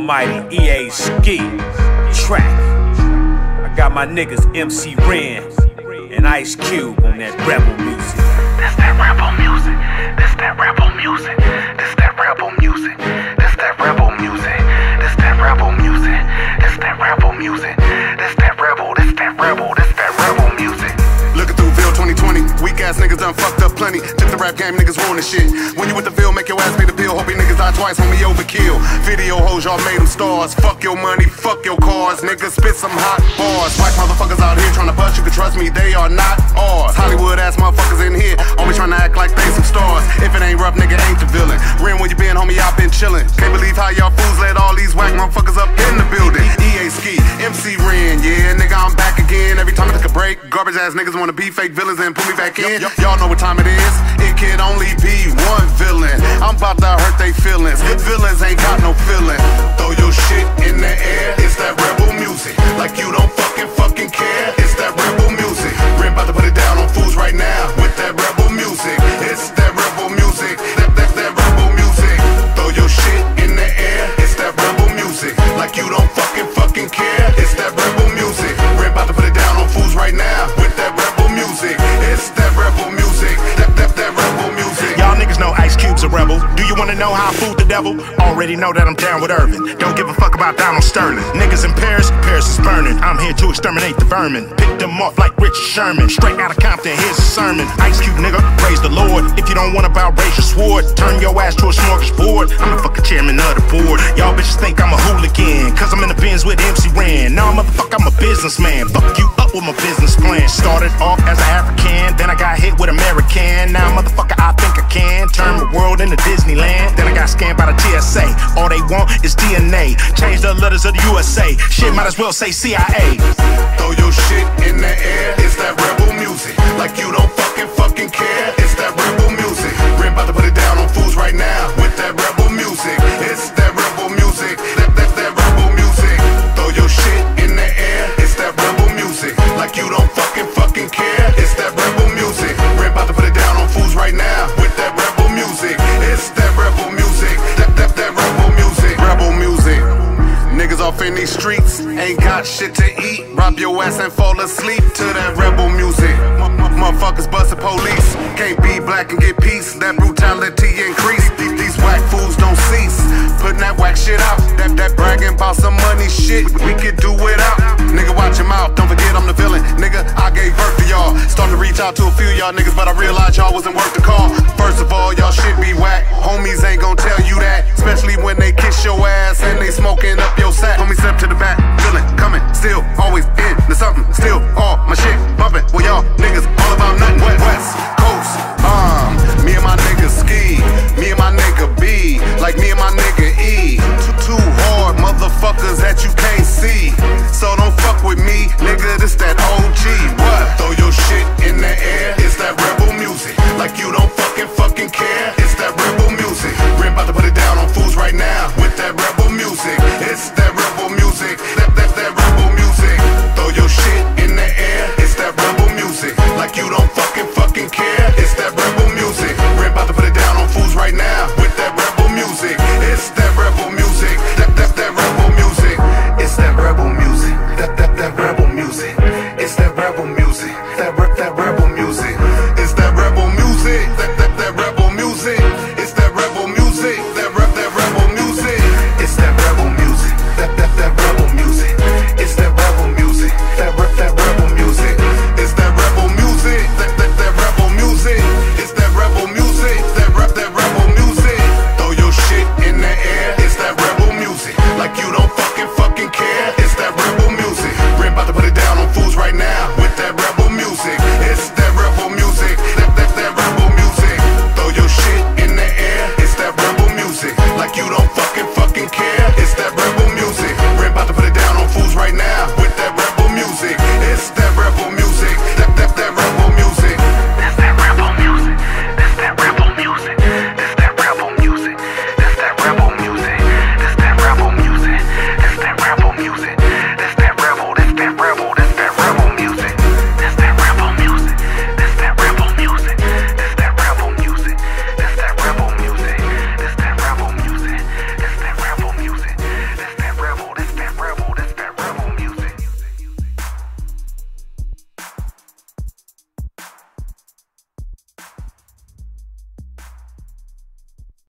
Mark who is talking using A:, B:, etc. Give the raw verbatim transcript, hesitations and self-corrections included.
A: almighty E A Ski track. I got my niggas M C Ren and Ice Cube on that rebel music.
B: That's that rebel music. That's that rebel music. That's that rebel music. That's that rebel music. That's that rebel music. That's that rebel music. That's that rebel. That's that rebel. That's that rebel music.
C: Looking through Ville twenty twenty, weak ass niggas done fucked up plenty. Tip the rap game, niggas ruin the shit. When you with the Ville, make your ass pay the bill. Hope you niggas die twice, homie, overkill. Video hoes, y'all made them stars. Fuck your money, fuck your cars. Niggas spit some hot bars. White motherfuckers out here trying to bust, you can trust me, they are not ours. Hollywood ass motherfuckers in here, always trying to act like they some stars. If it ain't rough, nigga ain't the villain. Ren, where you been, homie, I been chillin'. Can't believe how y'all fools let all these whack motherfuckers up in the building. E A Ski, M C Ren, yeah, nigga, I'm back again. Every time I took a break, garbage ass niggas wanna be fake villains and put me back in. Y'all know what time it is. It can only be one villain. I'm about to hurt they feelings. Villains ain't got no feeling. Throw your shit in the air. It's that rebel music. Like you don't fucking fucking care. It's that rebel music. Ren about to put it down on fools right now with that rebel music. It's that rebel music. That that that rebel music. Throw your shit in the air. It's that rebel music. Like you don't fucking fucking care. It's that rebel music. Ren about to put it down on fools right now with that rebel music. It's that rebel music. That that that rebel music.
D: Y'all niggas know Ice Cube's a rebel. Do you wanna know how I fooled the devil? Already know that I'm down with Irvin. Don't give a fuck about Donald Sterling. Niggas in Paris, Paris is burning. I'm here to exterminate the vermin. Pick them off like Richard Sherman. Straight out of Compton, here's a sermon. Ice Cube nigga, praise the Lord. If you don't want about raise your sword, turn your ass to a smorgasbord. I'm the fucking chairman of the board. Y'all bitches think I'm a hooligan, cause I'm in the Benz with M C Ren. Nah, motherfucker, I'm a businessman. Fuck you up with my business plan. Started off as an African, then I got hit with American. Now, motherfucker, I think I can turn the world into Disneyland. Then I got scammed by the T S A. All they want is D N A. Change the letters of the U S A. Shit might as well say C I A.
C: Throw your shit in the air. It's that rebel music. Like you don't fucking fucking care. It's that rebel music. Ren about to put it down on fools right now with that rebel music. It's that rebel music. That that that rebel music. Throw your shit in the air. It's that rebel music. Like you don't fucking fucking care. It's that rebel music. Ren about to put it down on fools right now with that rebel music. It's that rebel music. That that that rebel music. Rebel music. Niggas off in these streets ain't got shit to eat. Rob your ass and fall asleep to that rebel music. Motherfuckers bustin' police. Can't be black and get peace. That brutality increase. These whack fools don't cease. Putting that whack shit out. That that bragging about some money shit. We could do without. Nigga, watch your mouth. Don't forget I'm the villain. Nigga, I gave birth to y'all. Started to reach out to a few of y'all niggas, but I realized y'all wasn't worth the call. First